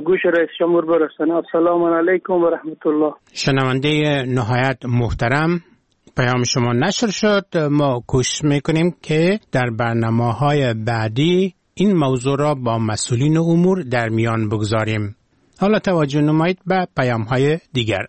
گوش رئیس جمهور برسانه. السلام علیکم و رحمت الله. شنونده نهایت محترم، پیام شما نشر شد. ما کوشش میکنیم که در برنامه‌های بعدی این موضوع را با مسئولین امور در میان بگذاریم. حالا توجه نمایید به پیام‌های دیگر.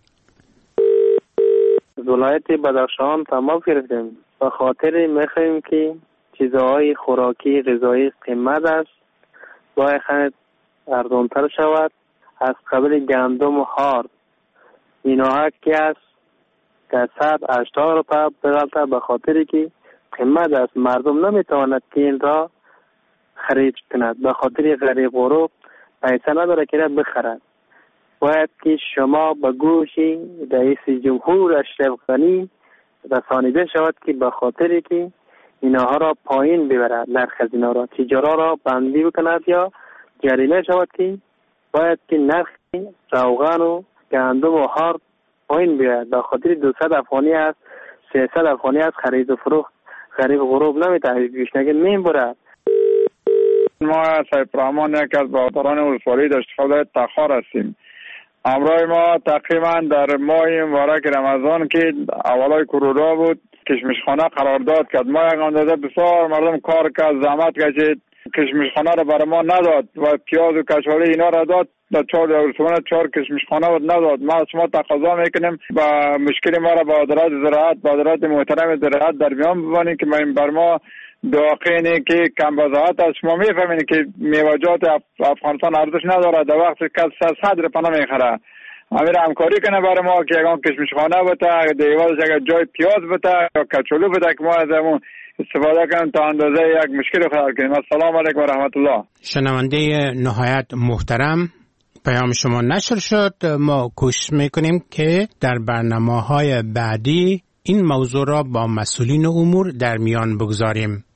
ولایت بدخشان تمام گرفتیم. به خاطر میخوایم که چیزهای خوراکی غذایی قیمت است باید ارزانتر شود. از قبل گندم و هار اینا که است که 180 روپیه بغلطه، به خاطر که قیمت است مردم نمیتواند که این را خرید کند. به خاطر غریب غروب پیسه نداره که بخرد. باید که شما به گوش رئیس جمهور اشرف غنی رسانیده شود که به خاطر که اینها را پایین ببرد، نرخ اینا را تجارت را بندی بکند یا جریمه شود که باید که نرخ روغن و گندم و هار پایین بیاید. به خاطر 200 افغانی است 300 افغانی است خرید و فروخت غریب غروب نمیتونه گوشنگی میبرد. ما صاحب رحمان یک از برادران ولسوالی داشت خدای تخار هستیم. امروز ما تقریبا در ماه مبارک رمضان که اولای کرونا بود کشمشخانه قرارداد کرد. ما یک اندازه بسیار مردم کار کرد، زحمت کشید، کشمشخانه را برای ما نداد و پیاز و کشوله اینا را داد. در 4 کشمشخانه را نداد. ما از شما تقاضا میکنیم با مشکل ما را با وزارت زراعت، با وزارت محترم زراعت در میان ببرید که بر ما دواقینی که کم وضاحت است. شما میفهمید که میوه‌جات افغانستان ارزش نداره، در وقتی که 100 روپیه نمیخره. امیر همکاری کنه برای ما که یکان کشمشخانه بوده، دیوالش اگر جای پیاز بوده یا کچولو بوده که ما از همون استفاده کنیم تا اندازه یک مشکل خلق کنیم. السلام علیکم و رحمت الله. شنونده نهایت محترم، پیام شما نشر شد. ما کوشش میکنیم که در برنامه‌های بعدی این موضوع را با مسئولین امور در میان بگذاریم.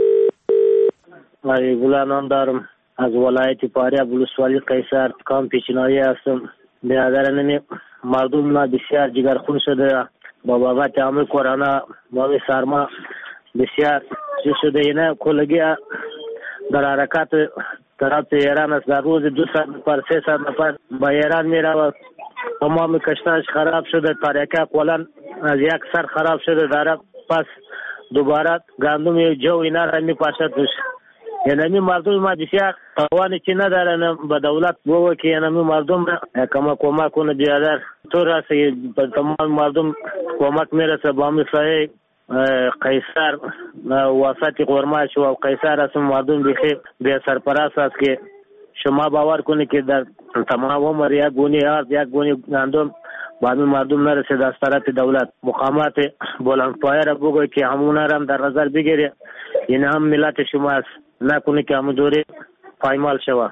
غلانان دارم از ولایت فاریاب ولسوالی قیصر کام پیشنهایی هستم. برادران مردم ما بسیار جگرخون شده با بابت عامل کرونا با سرما بسیار چیز شده. اینا کلگی در حرکات طرف ایران است. در روز 200 نفر 300 نفر با ایران می رود. تمام کشتاش خراب شده، تاریکه کلان از یک سر خراب شده داره. پس دوباره گندم جو اینا را می پاشد توش. یعنی مردم ما بسیار توانی که ندارن به دولت بگو که یعنی مردم را کمک کنه بیادر طور است که تمام مردم کمک میرسه با مثل قیصر وسط قرماش و قیصر است. مردم بخیر به سرپرست است که شما باور کنید که در تمام عمر یک گونی آرد یک گونی گندم با همین مردم نرسید. از طرف دولت مقامات بلندپایه را بگوی که همون را هم در نظر بگیره. این هم ملت شما است، نکنه که همون دوری پایمال شود.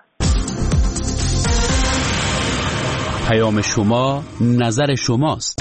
پیام شما نظر شماست.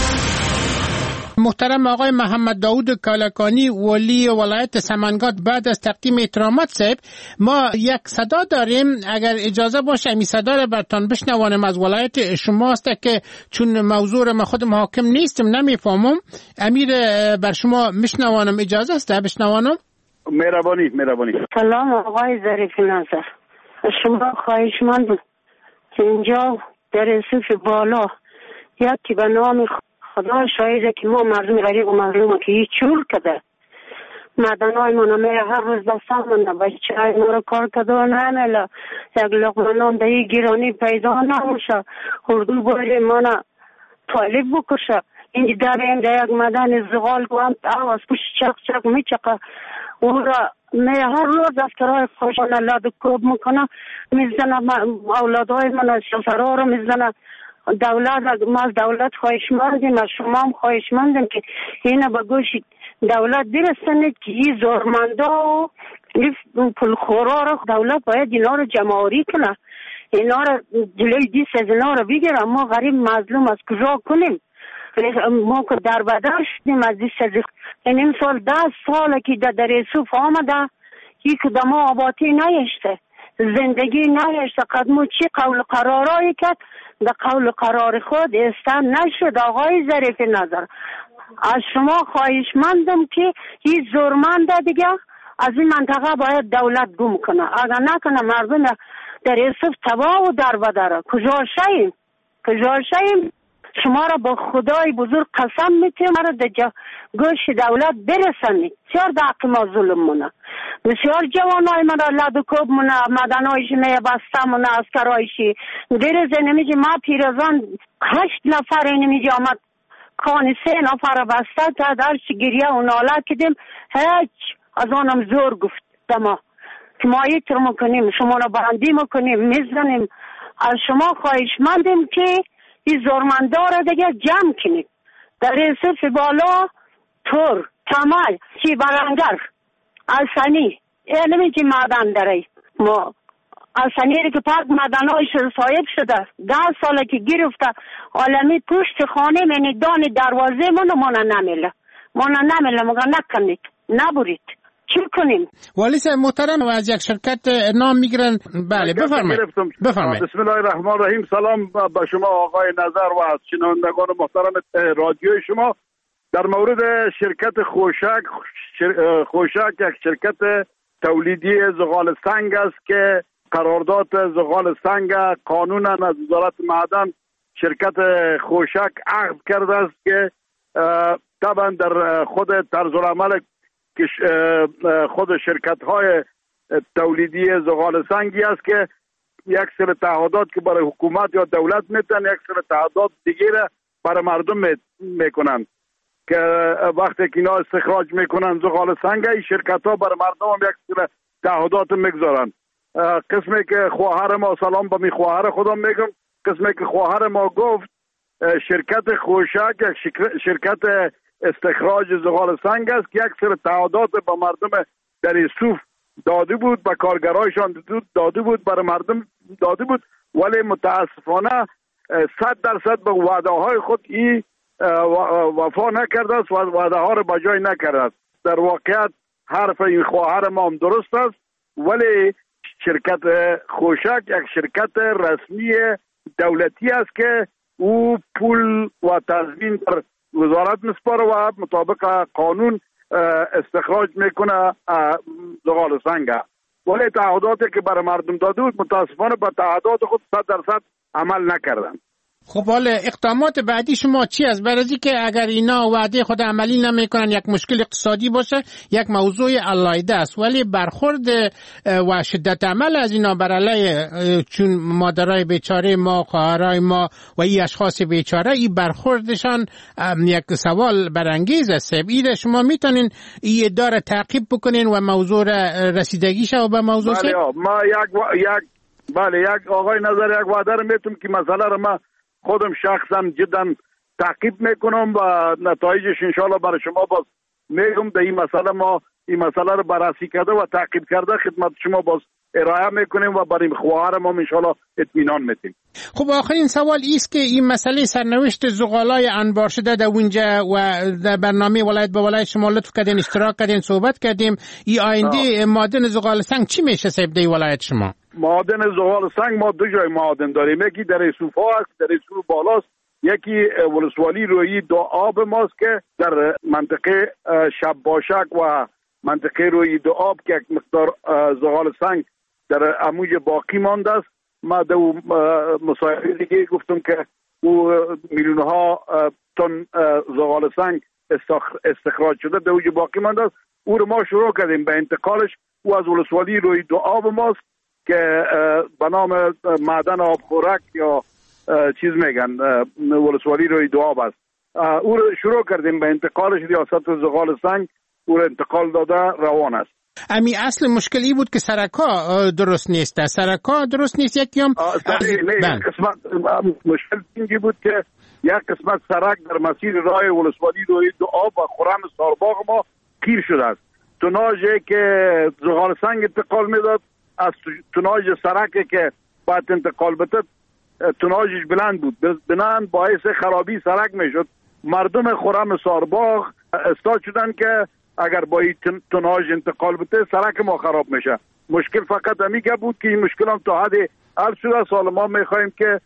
محترم آقای محمد داود کالکانی ولی ولایت سمنگات، بعد از تقدیم احترامات صاحب ما یک صدا داریم، اگر اجازه باشه این صدا را براتون بشنوانم. از ولایت شماست که چون موضوع ما خود محاکم نیستم نمیفهمم. امیر بر شما میشنوانم، اجازه است بشنوانم؟ مهربانی. سلام آقای ظریف نظر، شما خواهشمند که اینجا در صف بالا یکی به نام خدا شاهده که ما مردم غریب و مظلوم که هیچ چور کده مدنهای منو میره هر روز دستم منده بچه های ما رو کار کده و نمیله یک لقمه نان دهی گیرانی پیدا نموشه. اردو باید منو طالب بکشه. اینجا در این یک مدن زغال گوهم آواز پوش چق میچقه او را می هر روز دفترهای خوشانه لاد کوب میکنه میزنه. اولادهای من شفرها رو میزنه. ما از دولت خواهشمندیم، از شما هم خواهشمندیم که اینا به گوش دولت برسنید که این زورمندا و پولخورا رو دولت باید اینا رو جمع‌آوری کنه، اینا رو جلوی دیس از اینا رو بگیره. ما غریب مظلوم از کجا کنیم؟ ما که در بدر شدیم از دیس از این سال 10 ساله که در یوسف آمده یک کدام آباتی نیشته، زندگی نیشته. قدمو چی قول قرارایی کرد در قول قرار خود استن نشد. آقای ظریف نظر از شما خواهشمندم که این زورمنده دیگه از این منطقه باید دولت گم کنه. اگر نکنه مردم در یوسف تباه و در بدره. کجا شیم شما را با خدای بزرگ قسم میتیم مرا در گوش دولت برسنید. بسیار در حق ما ظلم مونه، بسیار جوانای من را لدوکوب مونه، مدنایش بسته مونه، اسکرایشی دیرزه نمیجی. ما پیرزان 8 نفر نمیجی آمد کانی 3 نفر بسته تا درش گریه و ناله کدیم. هیچ از آنم زور گفت دما که ما ایتر میکنیم، شما را بندی میکنیم، میزنیم. از شما خواهشمندیم که این زورمندار را دیگه جمع کنید. در یوسف بالا تور کمال چی برنگر السنی نمیجی معدن داره. ما السنی که پاک معدنهایش صاحب شده 10 ساله که گرفته عالمی پشت خانه منی دان دروازه مانا نمیله مگه نکنید نبرید. چی کنیم؟ والی صاحب محترم و از یک شرکت نام میگیرن. بله بفرمایید. بسم الله الرحمن الرحیم. سلام به شما آقای نظر و از شنوندگان محترم رادیوی شما. در مورد شرکت خوشک یک شرکت تولیدی زغال سنگ است که قرارداد زغال سنگ قانونا از وزارت معدن شرکت خوشک عقد کرده است که طبعا در خود طرز العمل که خود شرکت های تولیدی زغال سنگی است که یک سری تعهدات که برای حکومت یا دولت میتن، یک سری تعهدات دیگه برای مردم میکنن که وقتی که اینا استخراج میکنن زغال سنگ، این شرکت ها برای مردم هم یک سری تعهدات میگذارن. قسمی که خواهر ما، سلام به می خواهر خودم میگم، قسمی که خواهر ما گفت شرکت خوشک یک شرکت استخراج زغال سنگ است که یک سری تعهدات به مردم در یوسف داده بود، به کارگرایشان داده بود، برای مردم داده بود، ولی متاسفانه 100% به وعده های خود ای وفا نکرده است و وعده ها را به جای نکرده است. در واقعیت حرف این خواهر ما هم درست است، ولی شرکت خوشک یک شرکت رسمی دولتی است که او پول و تضمین در وزارت مسپاره و مطابق قانون استخراج میکنه زغال سنگ. ولی تعهداتی که برای مردم داده بود متاسفانه به تعهدات خود 100% عمل نکردن. خب حالا اقدامات بعدی شما چی است؟ برای که اگر اینا وعده خود عملی نمیکنن یک مشکل اقتصادی باشه، یک موضوع علایده است، ولی برخورد و شدت عمل از اینا بر علیه چون مادرای بیچاره ما، خواهرای ما و این اشخاص بیچاره، این برخوردشان یک سوال برانگیز است. این شما میتونین این اداره تعقیب بکنین و موضوع رسیدگیش و به موضوع ما یک آقای نظر یک وعده میتونم که مسئله رو ما خودم شخصا جدا تعقیب میکنم و نتایجش انشالله برای شما باز میگم. در این مسئله ما این مسئله رو بررسی کرده و تعقیب کرده خدمت شما باز ارائه میکنیم و برای خواهر ما انشالله اطمینان میدیم. خب آخرین سوال ایست که این مسئله سرنوشت زغالای انبار شده در اونجا و در برنامه ولایت به ولایت شما لطف کردین، اشتراک کردین، صحبت کردیم. این آینده معادن زغال سنگ چی میشه صاحب در ولایت شما؟ معادن زغال سنگ ما 2 جای معادن داریم، یکی در یوسف ها است، در یوسف بالاست، یکی ولسوالی رویی 2 آب ماست که در منطقه شب باشک و منطقه رویی 2 آب که یک مقدار زغال سنگ در اموج باقی مانده است. ما در مصاحبه دیگه گفتم که او میلیون ها تن زغال سنگ استخراج شده در اوج باقی مانده است. او رو ما شروع کردیم به انتقالش. او از ولسوالی روی 2 آب ماست که به نام معدن آب خورک یا چیز میگن ولسوالی روی 2 آب است. او رو شروع کردیم به انتقالش. ریاست زغال سنگ او رو انتقال داده روان است. امی اصل مشکلی بود که سرکا درست نیست. سرکا درست نیست یکی هم قسمت مشکل اینجی بود که یک قسمت سرک در مسیر راه ولسوالی روی 2 آب و خرم سارباغ ما گیر شده است. توناژی که زغال سنگ انتقال میداد از توناژ سرکی که باید انتقال بده توناژش بلند بود، بنان باعث خرابی سرک میشد. مردم خرم سارباغ استاد شدن که اگر با این توناژ انتقال بده سرک ما خراب میشه. مشکل فقط همیگه بود که این مشکل هم تا حد حل شده. سال ما میخوایم که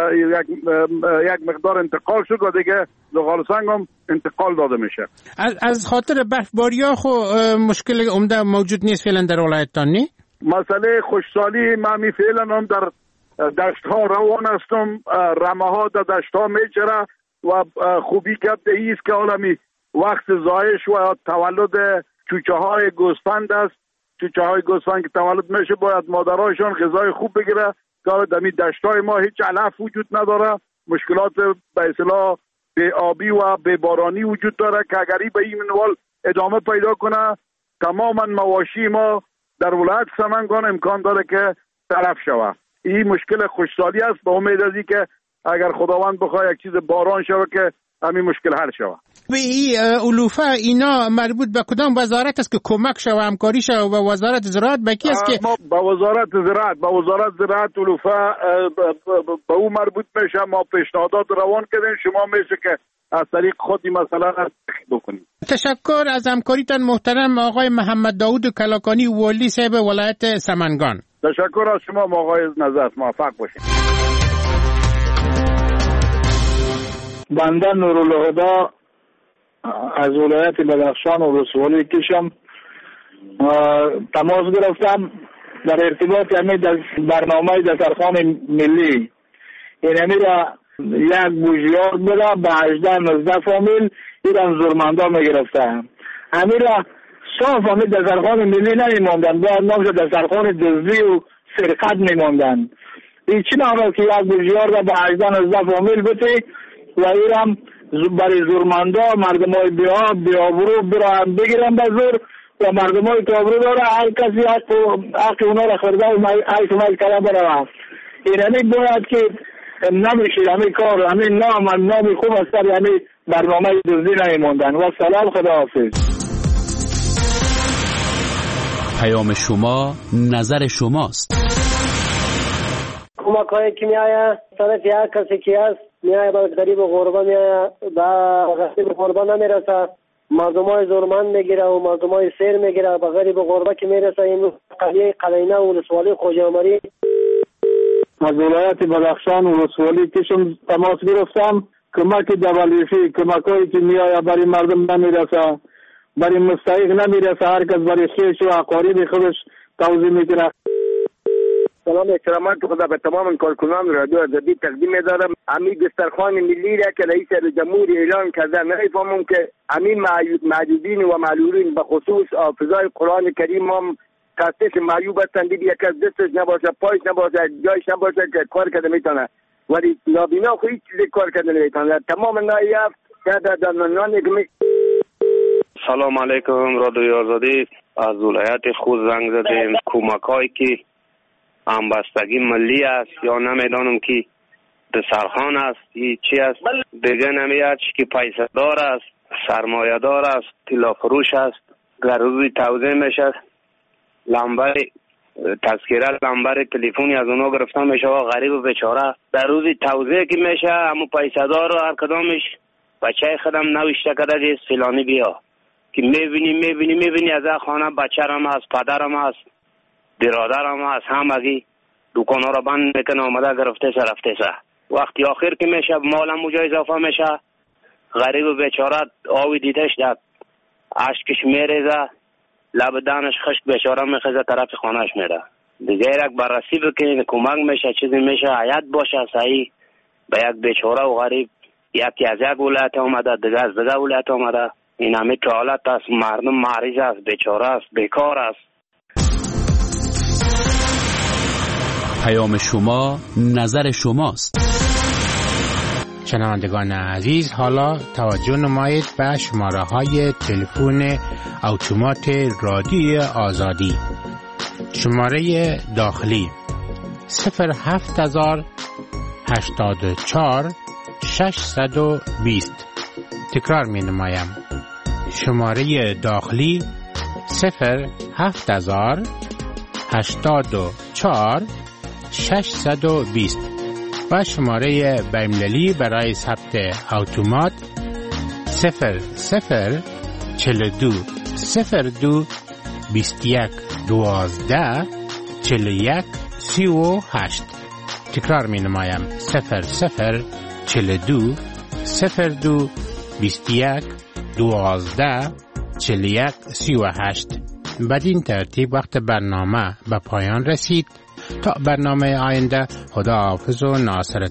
یک مقدار انتقال شد و دیگه زغال سنگ هم انتقال داده میشه. از خاطر برفباری ها خو مشکل عمده موجود نیست فعلا در ولایتتان نی؟ مسئله خوشسالی من فعلا هم در دشت ها روان هستم. رمه ها در دشت ها میچره و خوبی گپ ایست که حالا وقت زایش و تولد چوچه های گوسفند است. چوچه های گوسفند که تولد میشه باید مادرهاشون غذای خوب بگیره که در دشت های ما هیچ علف وجود نداره. مشکلات به اصطلاح به آبی و به بارانی وجود داره که اگری به این منوال ادامه پیدا کنه تماما مواشی ما در ولایت سمنگان امکان داره که تلف شود. این مشکل خوشسالی است. به امید ازی که اگر خداوند بخواد یک چیز باران شود که همین مشکل حل شود. به این علوفه اینا مربوط به کدام وزارت است که کمک شود همکاری شود و وزارت زراعت به کی است که با وزارت زراعت علوفه به او مربوط میشه. ما پیشنهادات روان کردیم. شما میشه که از طریق خودی مثلا بکنید. تشکر از همکاریتان محترم آقای محمد داود کلاکانی والی صاحب ولایت سمنگان. تشکر از شما آقای نظر. موفق باشید. بنده نورالهدی از ولایت بدخشان و ولسوالی کشم تماس گرفتم در ارتباط برنامه دسترخوان ملی. این را یک بوجیار بوده به 18-19 فامیل ایران زورمندا میگرفتن. را صاف فامیل دسترخوان ملی نمیماندن، باید نامش دسترخوان دزدی و سرقت میماندن. این چی نامه که یک بوجیار به 18-19 فامیل بودی و ایران برای زورمندا مردمای بیابرو بران بگیرن به زور و مردمای که آبرو داره هر کسی حق اونا را خورده و حیث مایل کلا بروه. ایرانی باید که نمیشه همین کار همین نام خوب است همین برنامه دزدی نمیموندن. و سلام، خداحافظ. پیام شما نظر شماست. کمک هایی که میآید طرف یک کسی که هست میآید به غریب و غربا میآید به غریب و غربا نمیرسه. مردم های زورمند میگیره و مردم های سیر میگیره به غریب و غربا که میرسه. این قلیه قلینه و ولسوالی خوجامری از ولایت بدخشان و ولسوالی کشم تماس گرفتم. کمک دبلیفی کمک هایی که میآید برای مردم نمیرسه، برای مستحق نمیرسه. هر کس برای خیش و اقارب خودش توضیح میکنه. سلام احترامات خدا به تمام کارکنان رادیو آزادی تقدیم می‌دارم. همین دسترخوان ملی را که رئیس جمهور اعلان کرده نمی‌فهمم که همین معیوبین و معلولین به خصوص حافظای قرآن کریم هم کسش معیوب هستند. یک از دستش نباشه، پایش نباشه، جایش نباشه که کار کرده میتونه، ولی نابینا خو هیچ چیزی کار کرده نمیتونه. تمام نایافت در نان سلام علیکم رادیو آزادی. از ولایت خود زنگ زدیم. کمک‌هایی که همبستگی ملی است یا نمیدانم که دسترخوان است چی است دیگه نمیاد که پیسه دار است، سرمایه دار است، طلا فروش است. روزی توزیع میشه لمبر تذکره لمبر تلفنی از اونا گرفتن میشه و غریب و بیچاره در روزی توزیع که میشه همون پیسه دار و هر کدامش بچه خودم نوشته کرده که فلانی بیا که میبینی از خانه بچه‌رم هست، پدرم هست، برادرم هست، همگی دکان‌ها را بند میکنه آمده گرفته رفته وقتی آخر که میشه مالم موجا اضافه میشه غریب و بیچاره آوی دیدش داد اشکش میریزه لب دانش خشک بیچاره میخزه طرف خانهش میره. دیگه یک بررسی بکنین کمک میشه چیزی میشه حیات باشه صحیح به یک بیچاره و غریب. یکی از یک ولایت آمده دیگه از دیگه ولایت آمده. این همه که حالت است. مردم مریض است، بیچاره است، بیکار است. پیام شما نظر شماست. شنوندگان عزیز، حالا توجه نمایید به شماره های تلفن اتومات رادیو آزادی. شماره داخلی 07084 620. تکرار می نمایم. شماره داخلی 07084 620 و شماره بین‌المللی برای ثبت اتومات 0042 02 21 12 41 38. تکرار می نمایم 0042 02 21 12 41 38. بدین ترتیب وقت برنامه به پایان رسید. تا برنامه آینده، خدا حافظ و ناصر